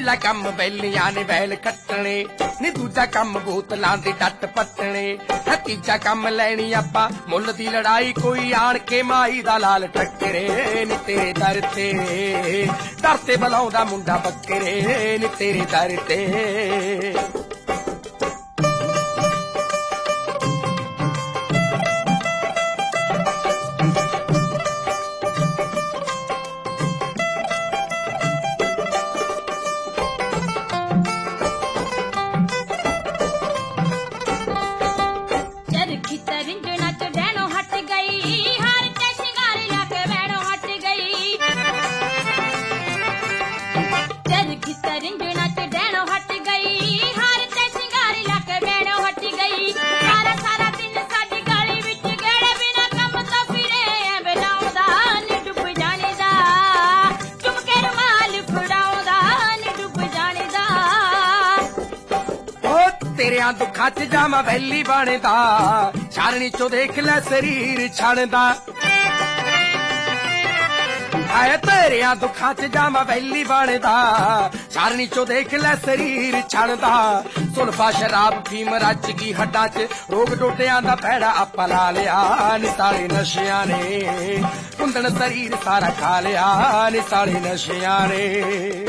ਪਹਿਲਾ ਕੰਮ ਬੈਲੀਆਂ ਨੇ ਬੈਲ ਕੱਟਣੇ ਨੀ, ਦੂਜਾ ਕੰਮ ਬੋਤਲਾਂ ਦੀ ਡੱਟ ਪੱਟਣੇ, ਤੀਜਾ ਕੰਮ ਲੈਣੀ ਆਪਾਂ ਮੁੱਲ ਦੀ ਲੜਾਈ, ਕੋਈ ਆਣ ਕੇ ਮਾਈ ਦਾ ਲਾਲ ਟੱਕਰੇ ਨੀ ਤੇਰੇ ਦਰ ਤੇ ਬੁਲਾਉਂਦਾ ਮੁੰਡਾ ਬੱਕਰੇ ਨੀ ਤੇਰੇ ਦਰ ਤੇ। ਤੇਰਿਆਂ ਦੁੱਖਾਂ ਚ ਜਾਵਾਂ ਵੈਲੀ ਬਣਦਾ, ਛਾਰਣੀ ਚੋਂ ਦੇਖ ਲੈ ਸਰੀਰ ਛਣਦਾ, ਹਾਏ ਤੇਰਿਆਂ ਦੁੱਖਾਂ ਚ ਜਾਵਾਂ ਵੈਲੀ ਬਣਦਾ, ਛਾਰਣੀ ਚੋਂ ਦੇਖ ਲੈ ਸਰੀਰ ਛਣਦਾ, ਸੁਲਫਾ ਸ਼ਰਾਬ ਫੀਮ ਰਚ ਗਈ ਹੱਡਾਂ ਚ, ਰੋਗ ਡੋਡਿਆਂ ਦਾ ਪੈੜਾ ਆਪਾਂ ਲਾ ਲਿਆ ਨੀ ਸਾਲੇ ਨਸ਼ਿਆਂ ਨੇ, ਕੁੰਦਣ ਸਰੀਰ ਸਾਰਾ ਖਾ ਲਿਆ ਨੀ ਸਾਲੇ ਨਸ਼ਿਆਂ ਨੇ।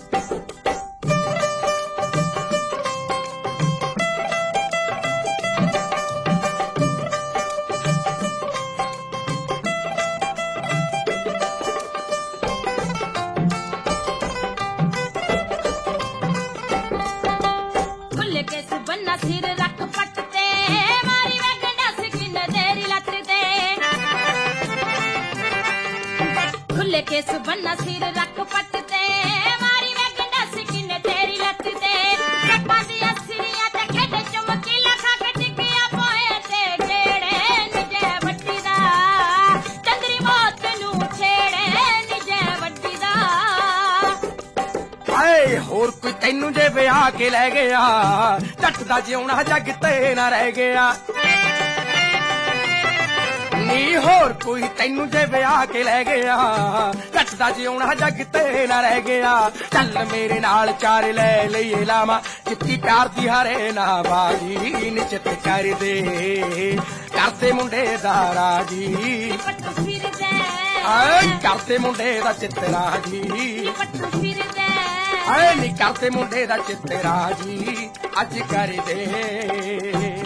ਸਿਰ ਰੱਖ ਪੱਟ ਤੇ ਮਾਰੀ ਵਗਣਾ ਸਕਿਨ ਤੇਰੀ ਲੱਤ ਤੇ, ਖੁੱਲੇ ਕੇਸ ਬੰਨਾ ਸਿਰ ਰੱਖ ਪੱਟ ਤੇ ਮਾਰੀ ਵਗਣਾ ਸਕਿਨ ਤੇਰੀ ਲੱਤ ਤੇ, ਕੱਪਾਂ ਦੀਆਂ ਸਿਰੀਆਂ ਤੇ ਖੇਡ ਚਮਕੀ ਲਖਾ ਕੇ ਟਿਕਿਆ ਪੋਏ ਤੇ ਜਿਹੜੇ ਨਿਜੇ ਵੱਡੀ ਦਾ, ਚੰਦਰੀ ਮੌਤ ਨੂੰ ਛੇੜੇ ਨਿਜੇ ਵੱਡੀ ਦਾ। ਹਾਏ ਹੋਰ ਕੋਈ ਤੈਨੂੰ ਜੇ ਵਿਆਹ ਕੇ ਲੈ ਗਿਆ, ਜੱਟ ਦਾ ਜਿਉਣਾ ਜੱਗ ਤੇ ਨਾ ਰਹਿ ਗਿਆ ਨੀ, ਹੋਰ ਕੋਈ ਤੈਨੂੰ ਜੇ ਵਿਆਹ ਕੇ ਲੈ ਗਿਆ, ਜੱਟ ਦਾ ਜਿਉਣਾ ਜੱਗ ਤੇ ਨਾ ਰਹਿ ਗਿਆ। ਚੱਲ ਮੇਰੇ ਨਾਲ ਚਾਰ ਲੈ ਲਈਏ ਲਾਵਾਂ, ਜਿੱਤੀ ਪਿਆਰ ਦੀ ਹਾਰੇ ਨਾ ਬਾਜੀ, ਨਿਚਤ ਕਰਦੇ ਕਰਦੇ ਮੁੰਡੇ ਦਾ ਰਾਜੀ, ਕਰਦੇ ਮੁੰਡੇ ਦਾ ਚਿੱਤ ਰਾਜੀ, ਹਾਏ ਨੀ ਕਰਦੇ ਮੁੰਡੇ ਦਾ ਚਿੱਤ ਰਾਜੀ ਅੱਜ ਕਰਦੇ।